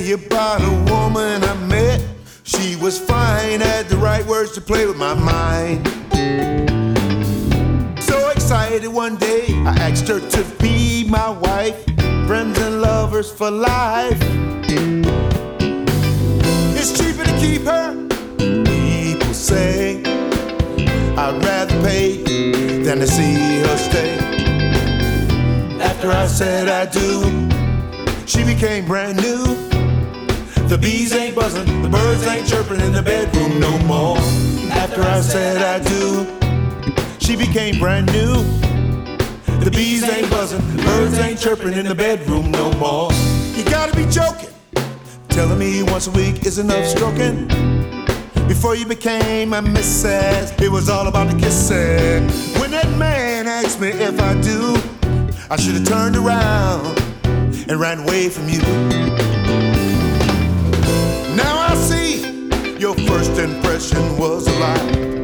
you about a woman I met. She was fine, had the right words to play with my mind. So excited one day, I asked her to be my wife. Friends and lovers for life. It's cheaper to keep her, people say. I'd rather pay than to see her stay. After I said I do, she became brand new. The bees ain't buzzing, the birds ain't chirping in the bedroom no more. After I said I do, she became brand new. The bees ain't buzzing, the birds ain't chirping in the bedroom no more. You gotta be joking, telling me once a week is enough stroking. Before you became my missus, it was all about the kissing. When that man asked me if I do, I should have turned around and ran away from you. Now I see your first impression was a lie.